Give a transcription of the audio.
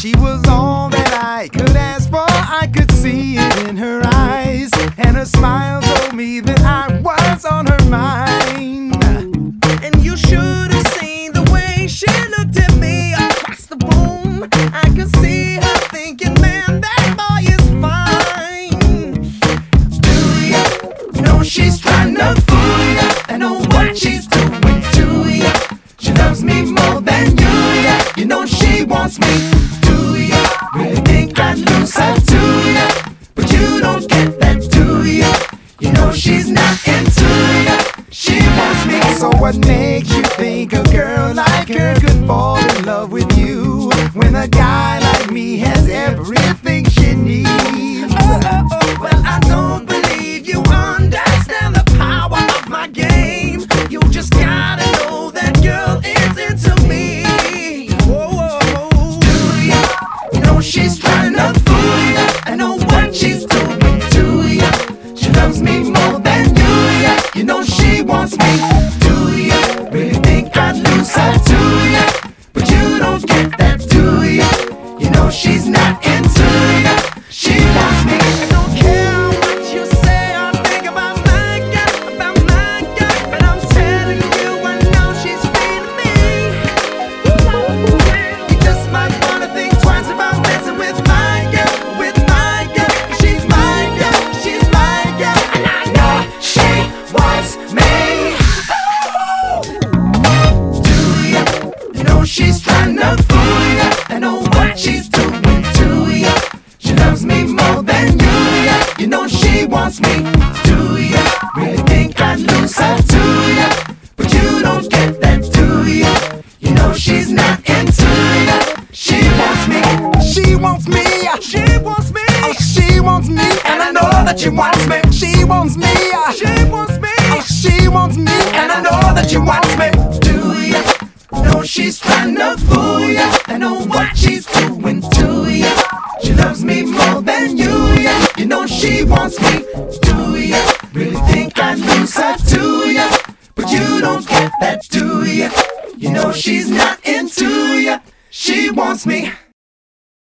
She was all that I could ask for. I could see it in her eyes, and her smile told me that I was on her mind. And you should have seen the way she looked at me across the room. I could see her thinking, man, that boy is fine. Do ya know she's trying to fool ya? I know what she's doing to ya. She loves me more than you, yeah. You know she wants me. Do ya really think I'd lose her to ya? But you don't get that, do ya? You know she's not into ya. She wants me. So what makes you think a girl like her could fall in love with you when a guy like me has everything she needs? Well, I don't believe you understand the power of my game. You just gotta know that girl is into me. Do ya know she's trying to fool ya? I know what she's doing to ya. She loves me more than you, yeah. You know she wants me. Do ya really think I'd lose her to ya? But you don't get that, do ya? You know she's not into ya. She wants me. I don't care what you say or think about my girl, but I'm telling you, I know she's feeling me. You just might wanna think twice about messing with my girl. She's my girl, and I know She wants me. Do ya know she's trying to fool ya? I know what she's doing to ya. She loves me more than you, yeah. You know she wants me. Do ya really think I'd lose her to ya? But you don't get that, do ya? You know she's not into ya. She wants me. She wants me. she wants me. Oh, she wants me, and I know that she wants me. She wants me. She wants me. Oh, she wants me, and I know that she wants me. Do ya know she's trying to fool ya? I know what she's doing to ya. She loves me more than you, yeah. You know she wants me.